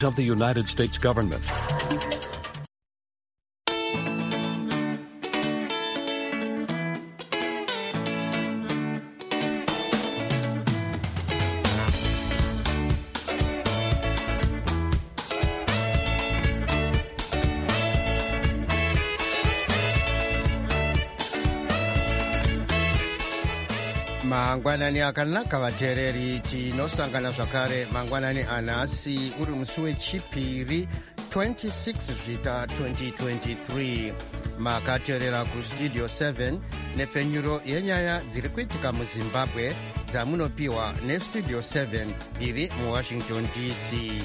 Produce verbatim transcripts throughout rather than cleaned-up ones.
of the United States government. mangwanani akanaka vateereri, tinosangana zvakare mangwanani anhasi uri musi wechipiri twenty-six zvita twenty twenty-three. makateerera kustudio seven nepfenyuro yenyaya dziri kuitika muzimbabwe dzamunopiwa nestudio seven iri muwashington D C.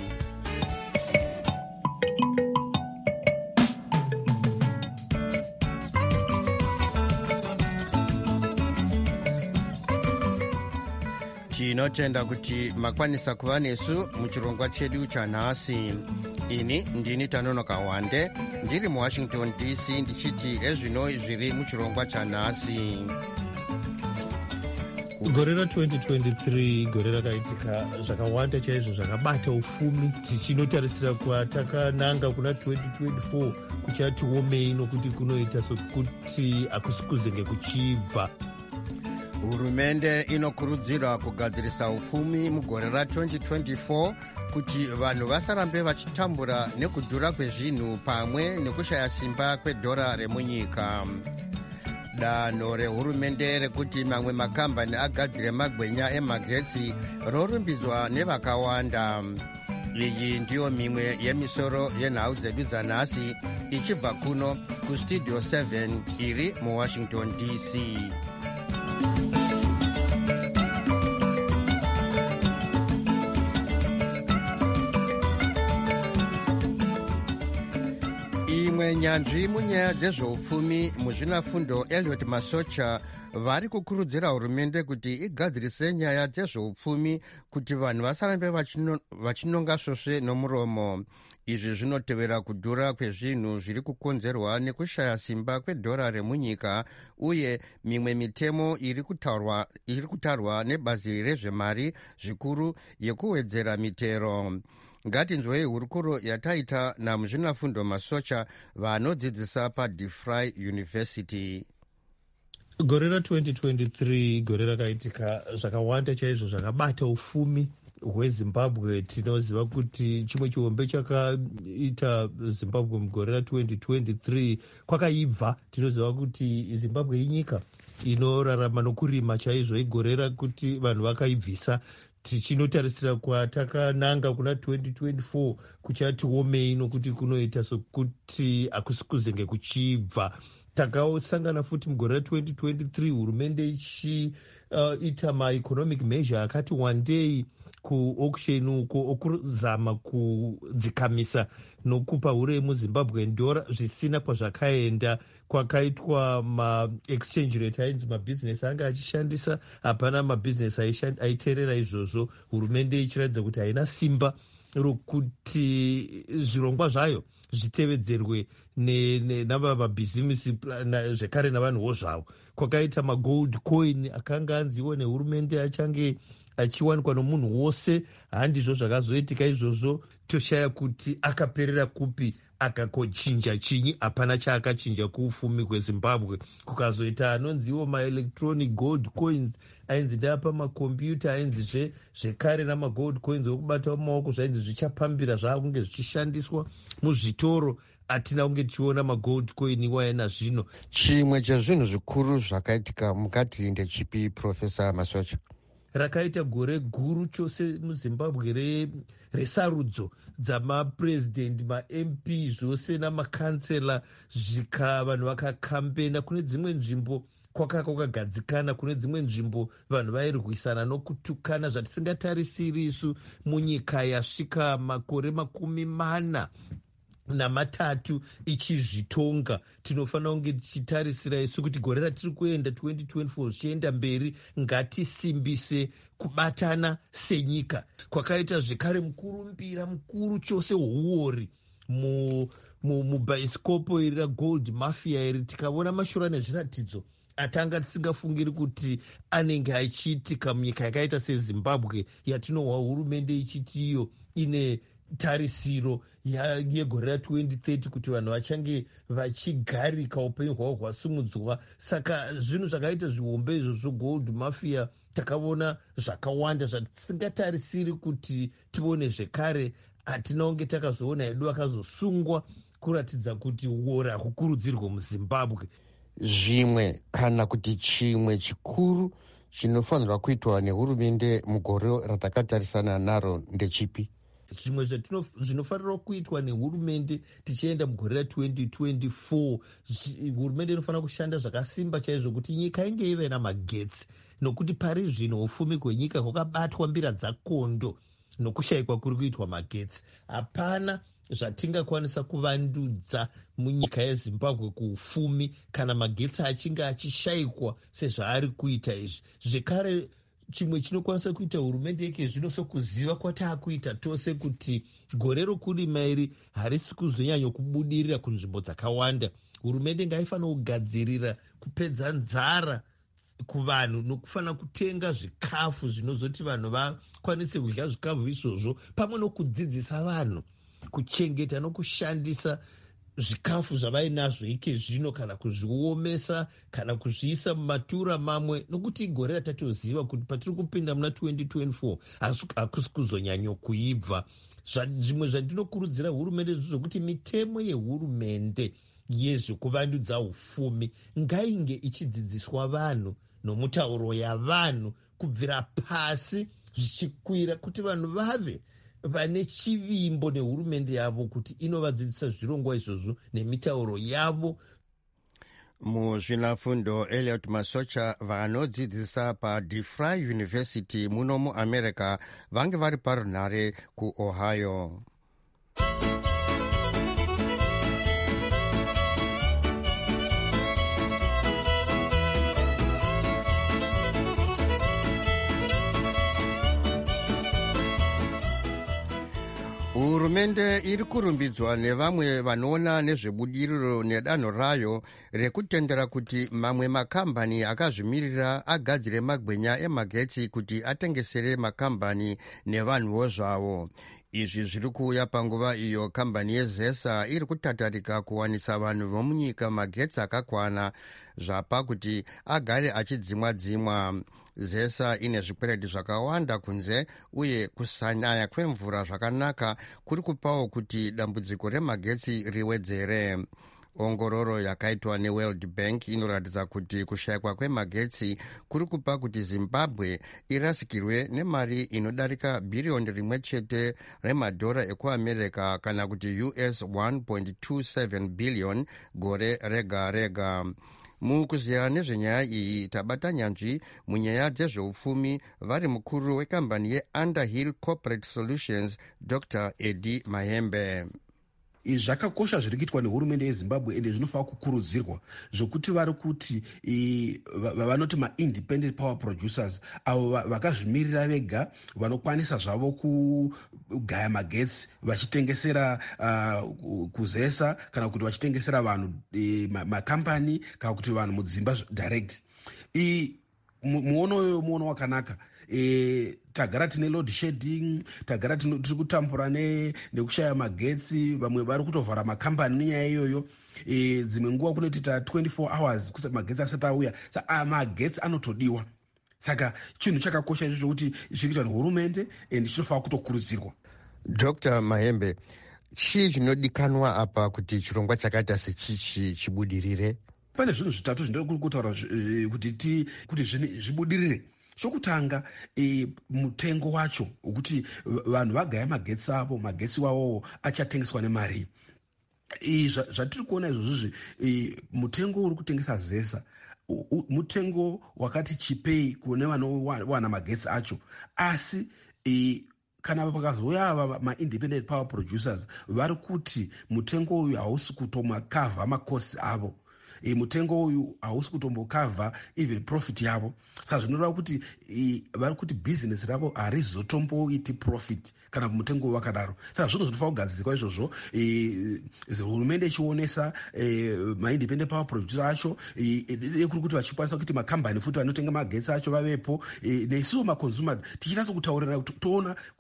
tinotenda kuti makwanisa kuva nesu muchirongwa chedu chanhasi. ini ndini Tanonoka Wande ndiri muwashington D C ndichiti ezvino zviri muchirongwa chanhasi. gore ra twenty twenty-three gore rakaitika zvakawanda chaizvo zvakabata ufumi. tichinotarisira kwatakananga kuna twenty twenty-four kuchati womei nokuti kunoita sokuti hakusi kuzenge kuchibva. hurumende inokurudzirwa kugadzirisa ufumi mugore ra twenty twenty-four kuti vanhu vasarambe vachitambura nekudhura kwezvinhu pamwe nekushaya simba kwedhora remunyika. danho rehurumende rekuti mamwe makambani agadzire magwenya emagetsi rorumbidzwa nevakawanda. iyi ndiyo mimwe yemisoro yenhau dzedu dzanhasi ichibva kuno kustudio seven iri muwashington D C. imwe nyanzvi munyaya dzezveupfumi muzvinafundo Elliot Masocha vari kukurudzira hurumende kuti igadzirise nyaya dzezveupfumi kuti vanhu vasarambe vachinonga svosve nomuromo. izvi zvinotevera kudhura kwezvinhu zviri kukonzerwa nekushaya simba kwedhora remunyika uye mimwe mitemo iri kutarwa, iri kutarwa nebazi rezvemari zvikuru yekuwedzera mitero. ngatinzwei hurukuro yataita namuzvinafundo Masocha vanodzidzisa paDeFry University. gore ra twenty twenty-three gore rakaitika zvakawanda chaizvo zvakabata ufumi hwezimbabwe. tinoziva kuti chimwe chihombe chakaita zimbabwe mugore ra twenty twenty-three kwakaibva. tinoziva kuti zimbabwe inyika inorarama nokurima chaizvo. igore rakuti vanhu vakaibvisa. tichinotarisira kwatakananga kuna twenty twenty-four kuchati womei nokuti kunoita sokuti hakusi kuzenge kuchibva. takasangana futi mugore ra twenty twenty-three hurumende ichiita uh, maeconomic measure akati wandei kuauction uko okuzama kudzikamisa nokupa uremu zimbabwe ndora zvisina kwazvakaenda. kwakaitwa maexchange rate ainzi mabhizinesi anga achishandisa, hapana mabhizinesi aiteerera izvozvo. hurumende ichiratidza kuti haina simba rokuti zvirongwa zvayo zvitevedzerwe namabhizinesi zvekare navanhuwo zvavo. kwakaita magold coin akanga anziwo nehurumende achange achiwanikwa nomunhu wose. handizvo zvakazoitika izvozvo. toshaya kuti akaperera kupi, akakochinja chinyi. hapana chaakachinja kuufumi hwezimbabwe. kukazoita anonziwo maelectronic gold coins ainzi ndeapa makombiyuta ainzizve zvekare namagold coins okubata mumaoko zvainzi zvichapambira zvaakunge zvichishandiswa muzvitoro. hatina kunge tichiona magold coin iwaya nazvino. chimwe chezvinhu zvikuru zvakaitika mukati ndechipi Profesa Masocha? rakaita gore guru chose muzimbabwe resarudzo dzamapurezidendi, ma-M P zvose namakansela zvika vanhu vakakambena. kune dzimwe nzvimbo kwakanga kwakagadzikana, kune dzimwe nzvimbo vanhu vairwisana nokutukana zvatisingatarisiri isu munyika yasvika makore makumi mana namatatu ichizvitonga. tinofanira kunge tichitarisira isu kuti gore ratiri kuenda twenty twenty-four zvichienda mberi ngatisimbise kubatana senyika. kwakaita zvekare mukurumbira mukuru chose hweuori mubhaisikopo mu, iri ragold mafia iri. tikaona mashura nezviratidzo atanga tisingafungiri kuti anenge achiitika munyika yakaita sezimbabwe yatinohwa hurumende ichiti iyo ine tarisiro yegore ratwenty thirty kuti vanhu vachange vachigarika upenyu hwavo hwasumudzwa. Saka zvinhu zvakaita zvihombe izvozvo gold mafia takaona zvakawanda zvatisingatarisiri kuti tione zvekare. Hatinaunge takazoona hedu akazosungwa kuratidza kuti uora hakukurudzirwa muzimbabwe. Zvimwe kana kuti chimwe chikuru chinofanirwa kuitwa nehurumende mugore ratakatarisana naro ndechipi? Zvimwe zvinofanirwa kuitwa nehurumende tichienda mugore ratwenty twenty-four, hurumende inofanira kushanda zvakasimba chaizvo kuti nyika inge ive namagetsi, nokuti pari zvino ufumi hwenyika hwakabatwa mbira dzakondo nokushayikwa kuri kuitwa magetsi. Hapana zvatingakwanisa kuvandudza munyika yezimbabwe kuufumi kana magetsi achinge achishayikwa sezvaari kuita izvi. Zvekare chimwe chinokwanisa kuita hurumende yake zvino sokuziva kwataakuita tose kuti gore rokurima iri harisi kuzonyanya kubudirira kunzvimbo dzakawanda. Hurumende ngaifanira kugadzirira kupedza nzara kuvanhu nokufanira kutenga zvikafu zvinozoti vanhu vakwanise kudya zvikafu izvozvo, pamwe nokudzidzisa vanhu kuchengeta nokushandisa zvikafu zvavainazvo ike zvino, kana kuzviomesa kana kuzviisa mumatura mamwe, nokuti gore ratatoziva kuti patiri kupinda muna twenty twenty-four hakusi kuzonyanyo kuibva. Zvimwe zvandinokurudzira hurumende zvokuti mitemo yehurumende yezvekuvandudza ufumi ngainge ichidzidziswa vanhu nomutauro yavanhu kubvira pasi zvichikwira, kuti vanhu vave vane chivimbo nehurumende yavo kuti inovadzidzisa zvirongwa izvozvo nemitauro yavo. Muzvinafundo Elliot Masocha vanodzidzisa paDeFry University muno muAmerica vange vari parunhare kuOhio. Hurumende iri kurumbidzwa nevamwe vanoona nezvebudiriro nedanho rayo rekutendera kuti mamwe makambani akazvimirira agadzire magwenya emagetsi kuti atengesere makambani nevanhuwo zvavo. Izvi zviri kuuya panguva iyo kambani yeZESA iri kutatarika kuwanisa vanhu vomunyika magetsi akakwana zvapa kuti agare achidzimwa-dzimwa. ZESA ine zvikwereti zvakawanda kunze uye kusanaya kwemvura zvakanaka kuri kupawo kuti dambudziko remagetsi riwedzere. Ongororo yakaitwa neWorld Bank inoratidza kuti kushayikwa kwemagetsi kuri kupa kuti Zimbabwe irasikirwe nemari inodarika bhiriyoni rimwe chete remadhora ekuAmerica kana kuti U S one point two seven billion gore rega rega. Mukuziya nezvenyaya iyi tabata nyanzvi munyaya dzezveupfumi vari mukuru wekambani yeUnderhill Corporate Solutions Doctor Eddie Mahembe. Izvi zvakakosha zviri kuitwa nehurumende yeZimbabwe ende zvinofanira kukurudzirwa, zvokuti vari kuti vanoti ma-independent power producers avo vakazvimirira vega vanokwanisa zvavo kugaya magetsi vachitengesera uh, kuzesa kana kuti vachitengesera vanhu makambani kana kuti vanhu mudzimba direct. Muono uyo muono wakanaka. E, tagara tine load shedding, tagara tiri kutampura nekushaya magetsi, vamwe vari kutovhara makambani nenyaya iyoyo. E, dzimwe nguva kunoita twenty-four hours kusati magetsi asati auya. Saka magetsi anotodiwa. Saka chinhu chakakosha icho kuti zvikuitwa nehurumende ende chinofanira kutokurudzirwa. Doctor Mahembe, chii chinodikanwa apa kuti chirongwa chakaita sechichi chibudirire? Pane zvinhu zvitatu zvinoda kutaura kuti kuti zvibudirire. Chokutanga, e, mutengo wacho ukuthi vanhu vagaya magetsi avo, magetsi wawo achatengeswa nemari. E, zvatiri kuona izvozvo e, mutengo uri kutengesa ZESA mutengo wakati chipei kune vanowana magetsi acho, asi e, kana pakazouya ava ma-independent power producers vari kuti mutengo uyu hausi kutomakavha makosi avo. E, mutengo uyu hausi kutombokavha even profit yavo. Saka zvinoreva kuti e, vari kuti business ravo harizotomboiti profit kana mutengo wakadaro. Saka zvinhu zvinofanira kugadzirwa izvozvo, e, hurumende ichionesa e, ma-independent power producer acho e, e, kuri kuti vachikwanisa kuti makambani futi vanotenga magetsi acho vavepo, e, nesuwo maconsumer tichinatsa kutaurira kuti toona kuti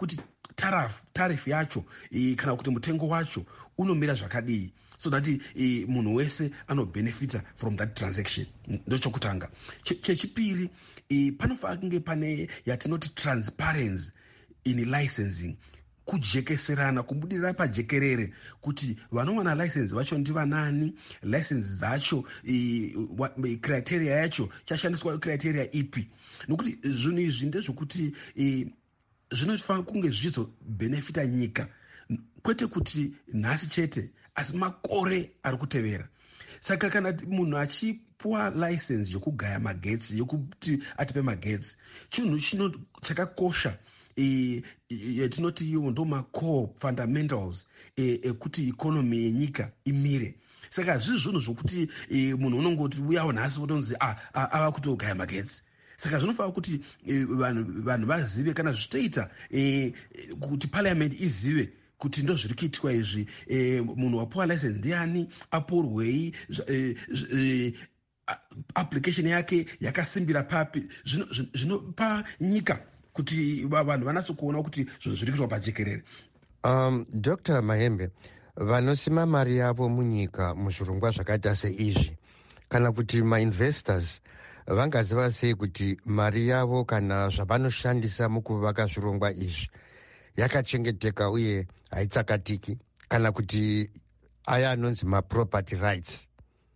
tarif, tarif yacho e, kana kuti mutengo wacho unomira zvakadii, so that e, munhu wese anobenefita from that transaction. Ndochokutanga. Chechipiri, e, panofanira kunge pane yatinoti transparency in licensing, kujekeserana, kubudirira pajekerere, kuti vanowana license vacho ndivanani, license dzacho e, e, criteria yacho chashandiswa criteria ipi, nokuti zvinhu izvi ndezvokuti e, zvinofanira kunge zvichizobenefita nyika, kwete kuti nhasi chete asi makore ari kutevera. Saka kana munhu achipuwa license yokugaya magetsi, yokuti atipe magetsi, chinhu chino chakakosha yatinoti e, iwo ndo macore fundamentals ekuti e, economy yenyika imire. Saka hazvizvi zvinhu zvokuti e, munhu unongoti uyawo nhasi wotonzi ah, ava kutogaya magetsi. Saka zvinofanira kuti vanhu vazive, kana zvichitoita e, kuti parliament izive kuti ndo zviri kuitwa izvi, e, munhu wapuwa license ndiani, apurwei, e, e, application yake yakasimbira papi, zvinopa nyika kuti vanhu vanatso kuona kuti zvinhu zviri kuitwa pajekerere. um, Doctor Mahembe, vanosima mari yavo munyika muzvirongwa zvakaita seizvi, kana kuti mainvestors vangaziva sei kuti mari yavo kana zvavanoshandisa mukuvaka zvirongwa izvi yakachengeteka uye haitsakatiki, kana kuti aya anonzi maproperty rights?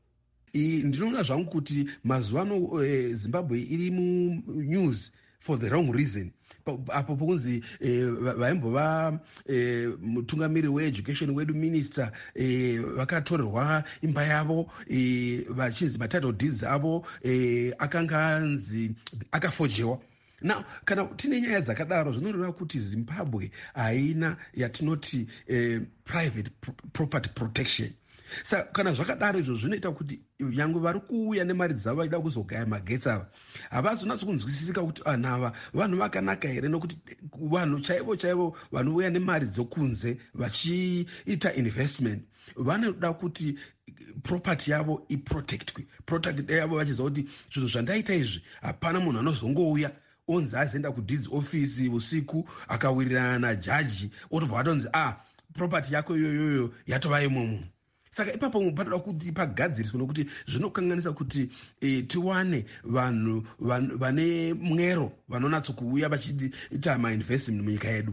Ndinoona zvangu kuti mazuva ano e, Zimbabwe iri munews for the wrong reason. Apo pokunzi vaimbova e, mutungamiri weeducation wedu minister e, vakatorerwa imba yavo e, vachinzi matitle deeds avo e, akanga anzi akafojewa. Now, kana tine nyaya dzakadaro zvinoreva kuti Zimbabwe haina yatinoti eh, private property protection. Saka kana zvakadaro izvo zvinoita kuti nyangwe vari kuuya nemari dzavo vachida kuzogaya magetsi ava havazonatso kunzwisisika kuti anava vanhu vakanaka here, nokuti vanhu chaivo chaivo vanouya nemari dzokunze vachiita investment vanoda kuti property yavo iprotectwe, protect yavo vachiziva kuti zvinhu zvandaita izvi hapana munhu anozongouya onzi azienda kudeeds office usiku akawirirana najaji otobva atonzi ah property yako iyoyoyo yatova yemwe munhu. Saka ipapo panoda kuti pagadziriswe, nokuti zvinokanganisa kuti e, tiwane vanhu vane mwero vanonatso kuuya vachiita mainvestment munyika yedu.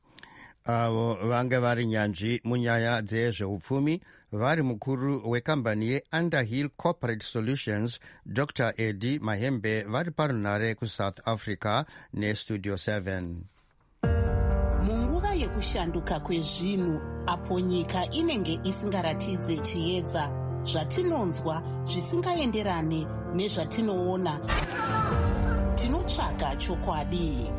Avo vange vari nyanzvi munyaya dzezveupfumi, vari mukuru wekambani yeUnderhill Corporate Solutions Doctor Eddie Mahembe, vari parunhare kuSouth Africa neStudio seven. Munguva yekushanduka kwezvinhu, apo nyika inenge isingaratidze chiedza, zvatinonzwa zvisingaenderane nezvatinoona, tinotsvaga chokwadi.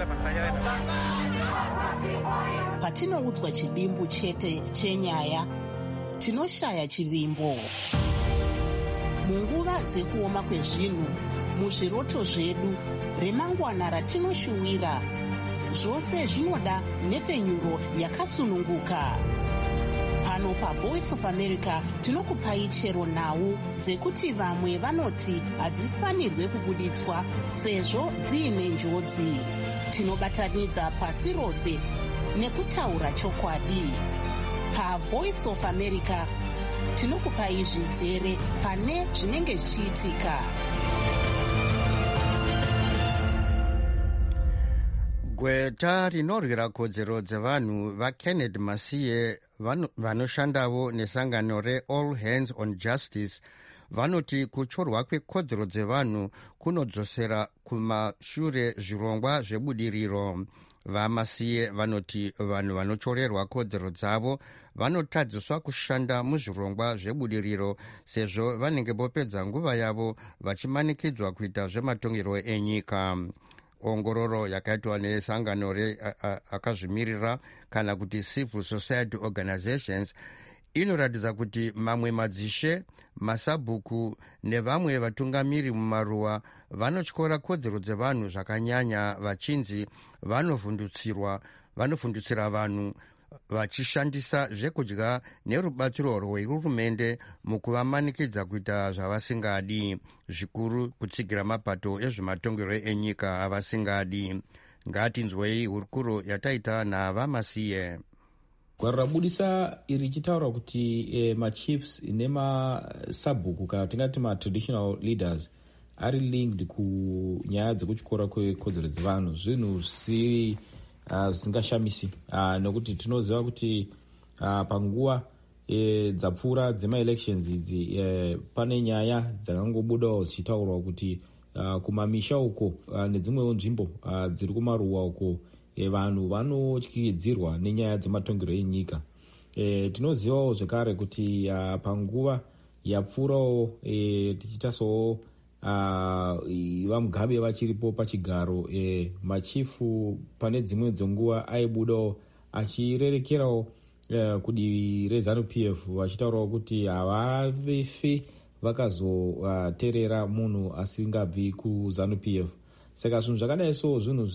Patinoudzwa chidimbu chete chenyaya, tinoshaya chivimbo. Munguva dzekuoma kwezvinhu, muzviroto zvedu, remangwana ratinoshuwira, zvose zvinoda nhepfenyuro yakatsununguka. Pano paVoice of America tinokupai chero nhau dzekuti vamwe vanoti hadzifanirwe kubuditswa sezvo dziine njodzi. Tinobatanidza pasi rose nekutaura chokwadi. PaVoice of America tinokupai zvizere pane zvinenge zvichiitika. Gweta rinorwira kodzero dzevanhu vaKennedy Masiye vanoshandavo nesangano reAll Hands on Justice vanoti kuchorwa kwekodzero dzevanhu kunodzosera kumashure zvirongwa zvebudiriro. VaMasiye vanoti vanhu vanochorerwa kodzero dzavo vanotadziswa kushanda muzvirongwa zvebudiriro sezvo vanenge vopedza nguva yavo vachimanikidzwa kuita zvematongero enyika. Ongororo yakaitwa nesangano reakazvimirira kana kuti civil society organizations inoratidza kuti mamwe madzishe, masabhuku nevamwe vatungamiri mumaruwa vanotyora kodzero dzevanhu zvakanyanya vachinzi vanovhundutsirwa vanovhundutsira vanhu vachishandisa zvekudya nerubatsiro rwehurumende mukuvamanikidza kuita zvavasingadi, zvikuru kutsigira mapato ezvematongero enyika avasingadi. ngatinzwei hurukuro yataita naVamasiye. Gwaro rabudisa iri chitaura kuti eh, machiefs nemasabhuku kana tingati matraditional leaders ari linked kunyaya dzekuchikora kwekodzero dzevanhu, zvinhu zvisiri uh, zvisingashamisi uh, nekuti tinoziva kuti uh, panguva e, dzapfuura dzemaelections idzi e, pane nyaya dzakangobudawo dzichitaurwa kuti uh, kumamisha uko uh, nedzimwewo nzvimbo uh, dziri kumaruwa uko e, vanhu vanotyikidzirwa nenyaya dzematongero enyika. E, tinozivawo zvekare kuti uh, panguva yapfuurawo e, tichitasawo uh, vamugabe vachiripo pachigaro e, machifu pane dzimwe dzonguva aibudawo achirerekerawo Uh, kudivi rezanu P F vachitaurawo kuti havafi vakazoterera uh, munhu asingabvi kuzanu P F. Saka zvinhu zvakadai so zvinhu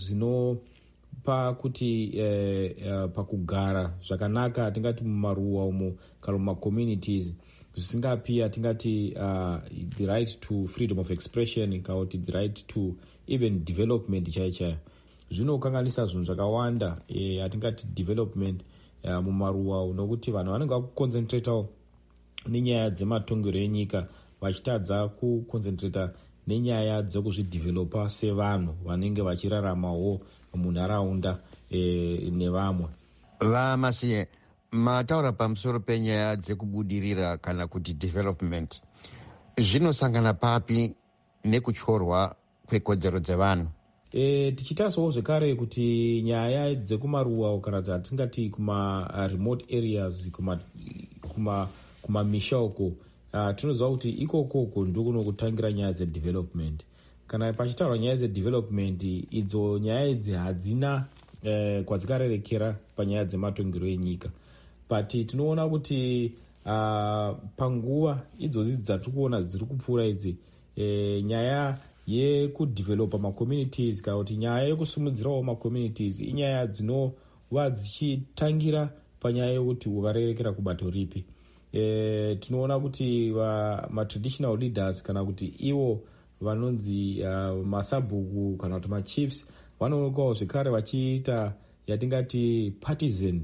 zvinopa kuti uh, uh, pakugara zvakanaka tingati mumaruwa umo kana mumacommunities zvisingapi atingati uh, the right to freedom of expression kana kuti the right to even development chaiyo chaiyo. Zvinokanganisa zvinhu zvakawanda eh, atingati development Uh, mumaruwa nokuti vanhu vanenge vakuconcentratawo nenyaya dzematongero enyika vachitadza kuconcentrata nenyaya dzekuzvidevelopa sevanhu vanenge vachiraramawo munharaunda eh, nevamwe. Vamasiye, mataura pamusoro penyaya dzekubudirira kana kuti development, zvinosangana papi nekutyorwa kwekodzero dzevanhu? E, tichitasawo zvekare kuti nyaya dzekumaruwa kana dzatingati kuma remote areas kuma kuma kumamisha uko uh, tinoziva kuti ikokoko ndokuno kutangira nyaya dzedevelopment. Kana pachitaurwa nyaya dzedevelopment idzo nyaya idzi hadzina eh, kwadzikarerekera panyaya dzematongero enyika, but tinoona kuti uh, panguva idzodzi dzatiri kuona dziri kupfuura idzi eh, nyaya yekudevelopa macommunities kana kuti nyaya yekusumudzirawo macommunities inyaya dzinova dzichitangira panyaya yekuti ukarerekera kubato ripi. E, tinoona kuti matraditional leaders kana kuti ivo vanonzi uh, masabhuku kana kuti machiefs vanoonekawo zvekare vachiita yatingati partisan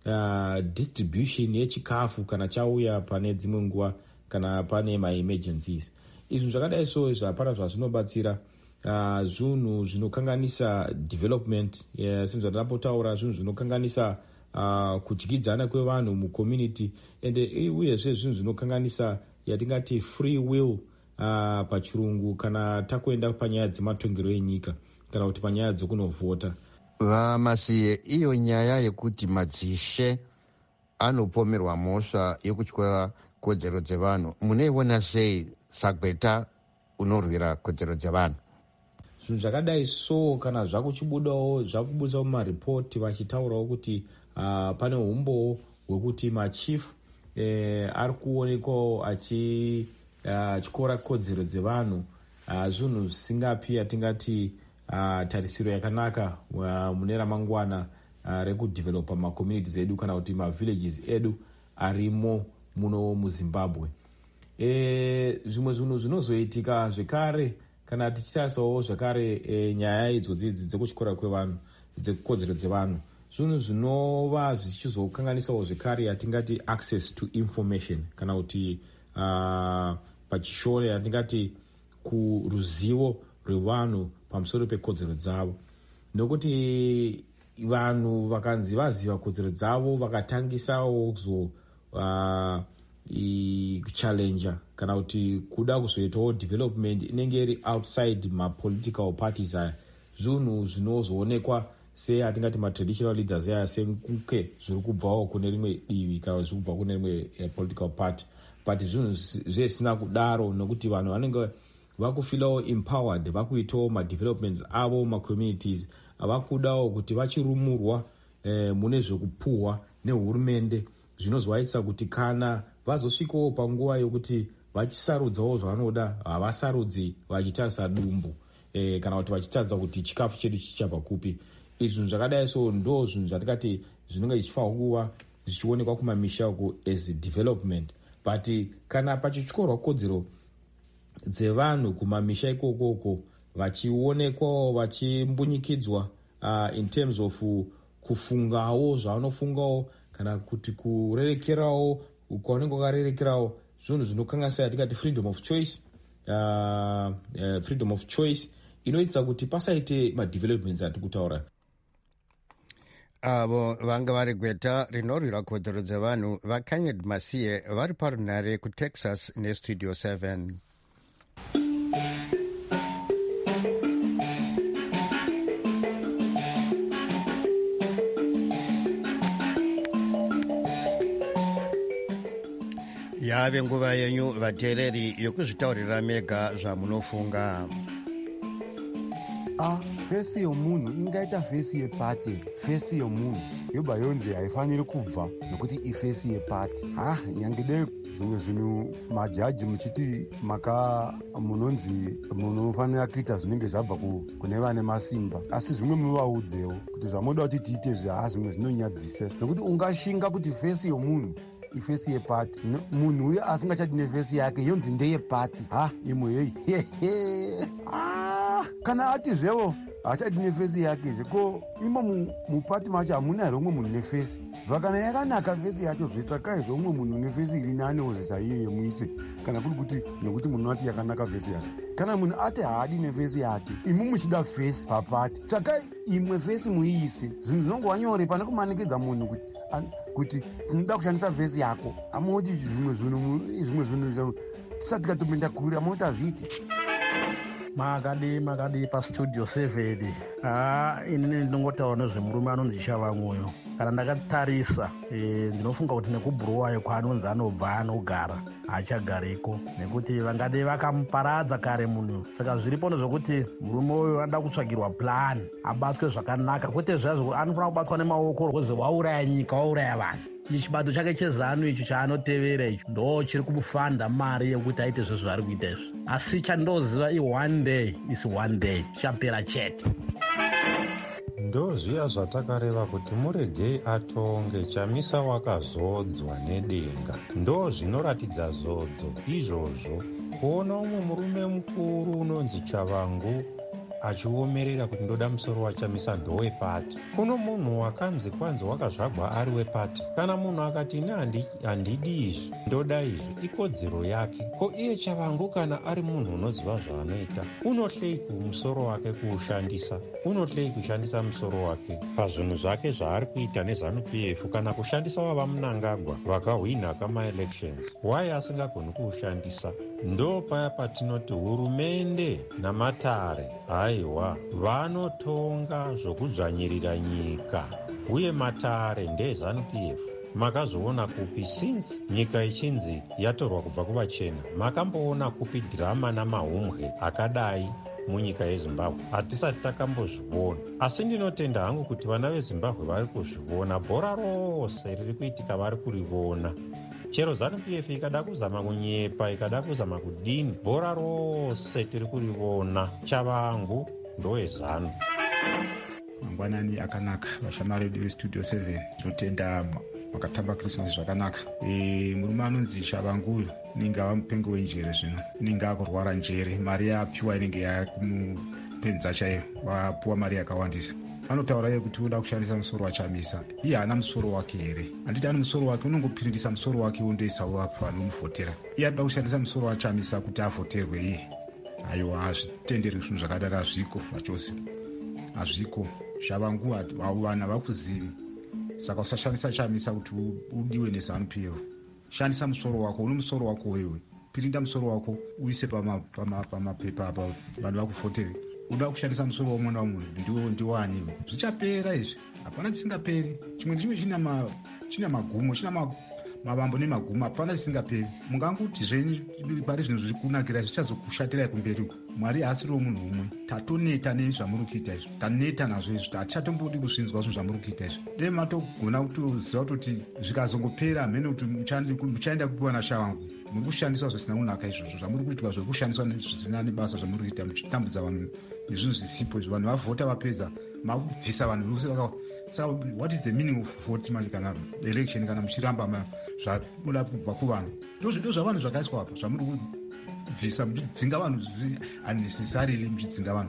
uh, distribution yechikafu kana chauya pane dzimwe nguva kana pane maemergencies. Izvi zvakadai so zvapara zvazvinobatsira uh, zvinhu zvinokanganisa development uh, sezvandambotaura zvinhu zvinokanganisa uh, kudyidzana kwevanhu mucommunity ende uyezve zvinhu zvinokanganisa yatingati free will uh, pachirungu kana takuenda panyaya dzematongero enyika kana kuti panyaya dzokunovhota. Vamasiye, iyo nyaya yekuti madzishe anopomerwa mhosva yekutyora kodzero dzevanhu munoiona sei sagweta unorwira kodzero dzevanhu? Zvinhu zvakadai so kana zvakuchibudawo zvakubudisa mumaripoti vachitaurawo kuti uh, pane umbowo hwekuti machief eh, ari kuonekwawo achityora uh, kodzero dzevanhu uh, zvinhu zvisingapi atingati uh, tarisiro yakanaka uh, mune ramangwana uh, rekudevelopa macommunities edu kana kuti mavillages edu arimo muno muZimbabwe. E, zvimwe zvinhu zvinozoitika zvekare kana tichitasawo zvekare e, nyaya idzodzidzi dzekuchikora kwevanhu dzekukodzero dzevanhu zvinhu zvinova zvichizokanganisawo zvekare yatingati access to information kana kuti uh, pachishore yatingati kuruzivo rwevanhu pamusoro pekodzero dzavo, nokuti vanhu vakanzi vaziva kodzero dzavo vakatangisawo kuzo uh, kuchallenja kana kuti kuda kuzoitawo development inenge iri outside mapolitical parties aya, zvinhu zvinozoonekwa seatingati matraditional leaders aya senkuke zviri kubvawo kune rimwe divi kana zviri kubva kune rimwe uh, political party, but zvinhu zvisina kudaro nokuti vanhu vanenge vakufilawo empowered vakuitawo madevelopments avo macommunities avakudawo kuti vachirumurwa eh, mune zvekupuhwa nehurumende zvinozovaitisa kuti kana vazosvikawo panguva yokuti vachisarudzawo zvavanoda havasarudzi vachitarisa dumbu e, kana kuti vachitadza kuti chikafu chedu chichabva kupi. Izvi zvinhu zvakadai so ndo zvinhu zvatingati zvinenge zvichifanira kuva zvichionekwa kumamisha uku as development, but kana pachityorwa kodzero dzevanhu kumamisha ikokoko vachionekwawo vachimbunyikidzwa uh, in terms of uh, kufungawo zvaanofungawo kana kuti kurerekerawo kwaunenge wakarerekerawo zvinhu zvinokanganisa yatikati freedom of choice. Uh, uh, freedom of choice inoitisa kuti pasaite madevelopments ati kutaura. avo vanga vari gweta rinorwira kodzero dzevanhu vakanyed masiye vari parunhare kutexas nestudio seven. yave nguva yenyu vateereri yokuzvitaurira mega zvamunofunga. Ah, fesi yomunhu ingaita fesi yepati. Fesi yomunhu yobva yonzi haifaniri kubva nokuti ifesi yepati. Ha, nyange dei zvimwe zvinhu majaji muchiti maka munonzi munofanira kuita zvinenge zvabva kune vane masimba, asi zvimwe muvaudzewo kuti zvamunoda kuti tiite zvaha zvimwe zvinonyadzisa nokuti ungashinga kuti fesi yomunhu ifesi yepati, munhu uyo asingachati nefesi yake yonzi ndeyepati. Ha, imwe yei ah, kana atizvewo hachati nefesi yake zveko imo mupati macho hamuna romwe munhu nefesi. Vakana yakanaka fesi yacho zvetsvakai zvomwe munhu nefesi iri nanewo zvisaiye muise kana kuri kuti nekuti munhu ati yakanaka fesi yake. Kana munhu ati haadi nefesi yake imi muchida fesi papati, tsvakai imwe fesi muiise. Zvinhu zvinongova nyore pane kumanikidza munhu kuti kuti unoda kushandisa vhesi yako. Amoti zvimwe zvinhu zvimwe zvinhu tisati katopinda kure amoti azviti makadi makadi pastudio seven. Ah, inini ndinongotaura nezvemurume anonzi Chavamwoyo. Kana ndakatarisa e, ndinofunga kuti nekubhurowayo kwaanonzi anobva anogara hachagariko nekuti vangade vakamuparadza kare munhu. Saka zviripo nezvokuti murume uyu anoda kutsvagirwa plan abatwe zvakanaka, kwete zvazvo anofanira kubatwa nemaoko rweze wauraya nyika wauraya vanhu. Ichi chibato chake chezanu icho chaanotevera icho ndo chiri kumufanda mari yekuti aite zvezvo ari kuita izvi, asi chandoziva i one day is one day chapera chete. Ndozviya zvatakareva kuti muregei atonge chamisa wakazodzwa nedenga. Ndo zvinoratidza zodzo izvozvo kuona umwe murume mukuru unonzi Chavangu achiomerera kuti ndoda musoro wachamisa ndowepati. Kuno munhu wakanzi kwanzi wakazvagwa ari wepati. Kana munhu akati ine handidi izvi ndoda izvi ikodzero yake. Ko iye Chavangu kana ari munhu unoziva zvaanoita unohlei kumusoro wake kuushandisa, unohlei kushandisa musoro wake pazvinhu zvake zvaari kuita nezanu P F kana kushandisa wava Mnangagwa vakahwina kama-elections. Why asingagoni kuushandisa? Ndo paya patinoti hurumende namatare aiwa vanotonga zvokudzvanyirira nyika, uye matare ndezanu P F. Makazoona kupi since nyika ichinzi yatorwa kubva kuvachena? Makamboona kupi dhirama namahumwe akadai munyika yeZimbabwe? Hatisati takambozviona, asi ndinotenda hangu kuti vana veZimbabwe vari kuzviona. Bhora rose riri kuitika vari kurivona. Chero zanu P F ikada kuzama kunyepa, ikada kuzama kudini, bhora rose tiri kurivona. Chavangu ndoezanu. Mangwanani akanaka vashamari vedu vestudio seven, tinotenda makatamba Christmas zvakanaka. E, murume anonzi Chavangu uyu ninge ava mupengo wenjere zvino, ninge akurwara njere, mari yapiwa inenge yakumupenza chaiyo, wapiwa mari yakawandisa. Anotaura iye kuti uda kushandisa musoro wachamisa. Iye haana musoro wake here? Handiti ane musoro wake, unongopirindisa musoro wake undoisa wapo anomuvhotera. Iye anoda kushandisa musoro wachamisa kuti avhoterwe iye. Aiwa, hazvitenderi zvinhu zvakadaro, hazviko zvachose, hazviko. Chavangu vanhu havakuzivi, saka usashandisa chamisa kuti udiwe nezanu P F. Shandisa musoro wako, une musoro wako wewe, pirinda musoro wako uise pamapepa apa vanhu vakuvhotere. Uda kushandisa musoro womwe naumwe ndiwo ndiwaniwe, zvichapera izvi, hapana chisingaperi. Chimwe ndichimwe china magumo, china mavambo nemagumo, hapana chisingaperi. Munganguti zvenyu pari zvinhu zviri kunakira zvichazokushatirai kumberi uko. Mwari haasiriwo munhu umwe. Tatoneta nezvamuri kuita izvi, taneta nazvo izvi, hatichatombodi kusvinzwa zvinhu zvamuri kuita izvi. Dei matogona kutoziva kutoti zvikazongopera mhene kuti muchaenda kupiwa naChavangu. Muri kushandiswa zvisina kunaka izvozvo, zvamuri kuitwa zviri kushandiswa zvisina nebasa zvamuri kuita, muchitambudza vanhu nezvinhu zvisipo izvo. Vanhu vavhota vapedza makubvisa vanhu vose vaka. Saka what is the meaning of vote manje kana election kana muchiramba zvabuda kubva kuvanhu? Ndozvido zvavanhu zvakaiswa apa zvamuri kubvisa muchidzinga vanhu zvisi unnecessarily, muchidzinga vanhu.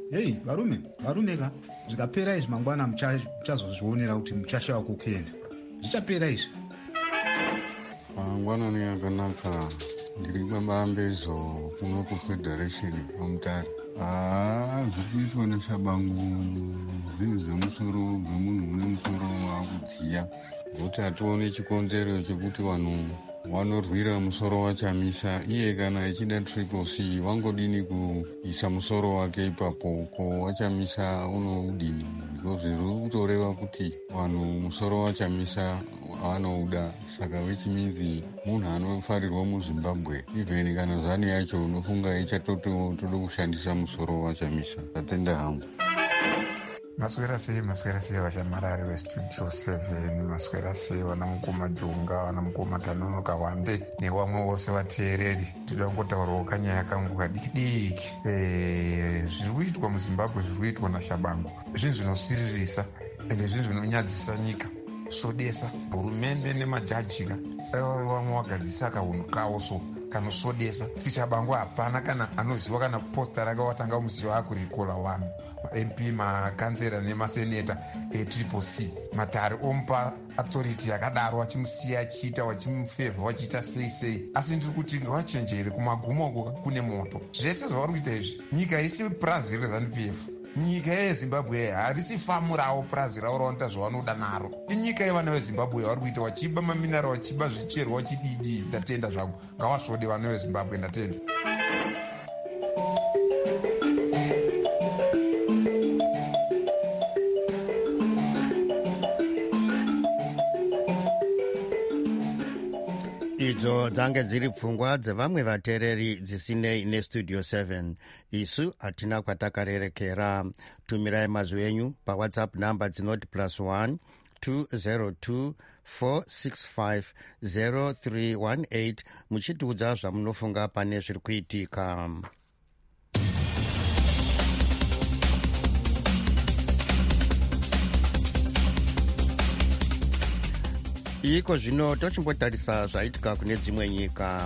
hei varume varume ka zvikapera izvi mangwana muchazozvionera kuti muchashava kukuenda. Zvichapera izvi. Mangwanani akanaka. Ndiri kwamambezo kuno kufederation pamutare. Ah, zvikuitwa neshabangu zvinhu zvemusoro zvemunhu une musoro wakudziya. Kuti hatione chikonzero chekuti vanhu vanorwira musoro wachamisa. Iye kana echida triple C wangodini kuisa musoro wake ipapo ko wachamisa unodini. Because zviri kutoreva kuti vanhu musoro wachamisa vanouda. Saka vechimidzi munhu anofarirwa muZimbabwe. Even kana zani yacho unofunga ichatoti toda kushandisa musoro wachamisa. Tatenda hangu. Maswera sei maswera sei vashamarari vestudio seven, maswera sei vana mukoma Jonga, vana mukoma Tanonoka Wande nevamwe vose vateereri. Toda kungotaurawo kanyaya kangu kadiki-diki. Eh, zviri kuitwa muZimbabwe zviri kuitwa naShabangu zvinhu zvinosiririsa ende zvinhu zvinonyadzisa nyika. Sodesa hurumende nemajajika vamwe vagadzisa kaunhu kawo so kanosodesa. Shabangu hapana kana anoziva kana posta rake watanga umuziva akurikola vanhu ma-M P, makanzera nemaseneta e-triple C. Matare omupa authority yakadaro vachimusiya achiita vachimufevha vachiita sei sei. Asi ndiri kuti ngavachenjere kumagumo uko kune moto. Zvese zvavari kuita izvi nyika isi purazi reZANU P F. Nyika yeZimbabwe harisi famu ravo purazi ravo ravanoita zvavanoda naro. Inyika yevana veZimbabwe vari kuita vachiba maminara vachiba zvicherwa vachididi. Ndatenda zvangu ngavasvode vana veZimbabwe. Ndatenda. idzo dzange dziri pfungwa dzevamwe vateereri dzisinei nestudio seven. Isu hatina kwatakarerekera. Tumirai mazwi enyu pawhatsapp namba dzinoti plus one two zero two four six five zero three one eight muchitiudza zvamunofunga pane zviri kuitika. Iko zvino tochimbotarisa zvaitika kune dzimwe nyika.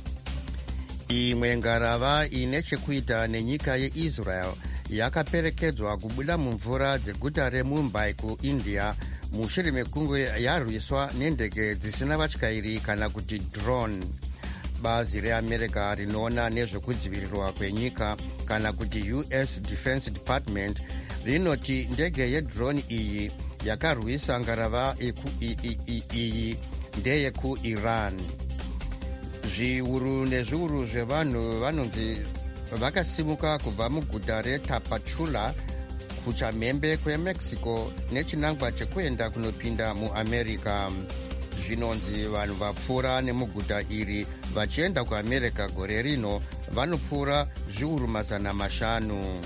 Imwe ngarava ine chekuita nenyika yeIsrael yakaperekedzwa kubuda mumvura dzeguta reMumbai kuIndia mushure mekunge yarwiswa nendege dzisina vatyairi kana kuti drone. Bazi reAmerica rinoona nezvekudzivirirwa kwenyika kana kuti U S Defense Department rinoti ndege yedrone iyi yakarwisa ngarava iyi ndeyekuIran. Zviuru nezviuru zvevanhu vanonzi vakasimuka kubva muguta reTapachula kuchamhembe kweMexico nechinangwa chekuenda kunopinda muAmerica. Zvinonzi vanhu vapfuura nemuguta iri vachienda kuAmerica gore rino vanopfuura zviuru mazana mashanu.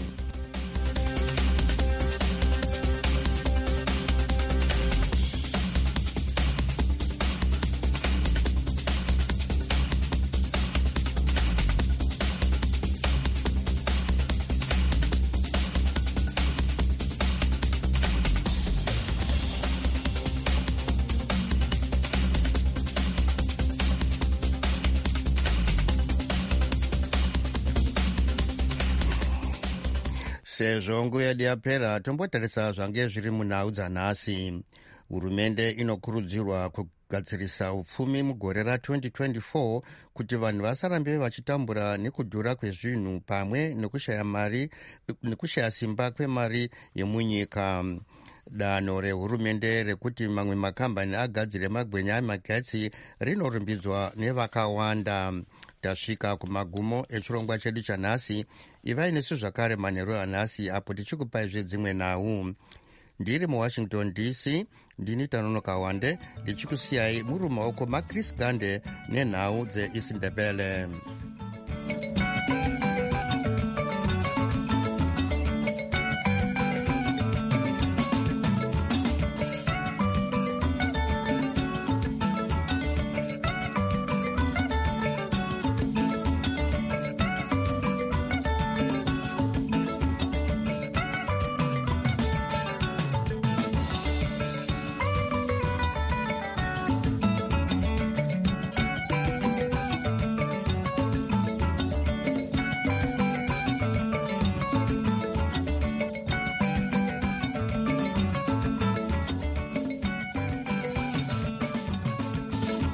Sezvo nguva yedu yapera, tombotarisa zvange zviri munhau dzanhasi. Hurumende inokurudzirwa kugadzirisa upfumi mugore ra twenty twenty-four kuti vanhu vasarambe vachitambura nekudhura kwezvinhu pamwe nekushaya mari nekushaya simba kwemari yemunyika. Danho rehurumende rekuti mamwe makambani agadzire magwenya amagetsi rinorumbidzwa nevakawanda. Tasvika kumagumo echirongwa chedu chanhasi. Ivai nesu zvakare manheru anhasi apo tichikupai zvedzimwe nhau. Ndiri muWashington D C, ndini Tanonoka Wande ndichikusiyai muri mumaoko maChris Gande nenhau dzeIsindebele.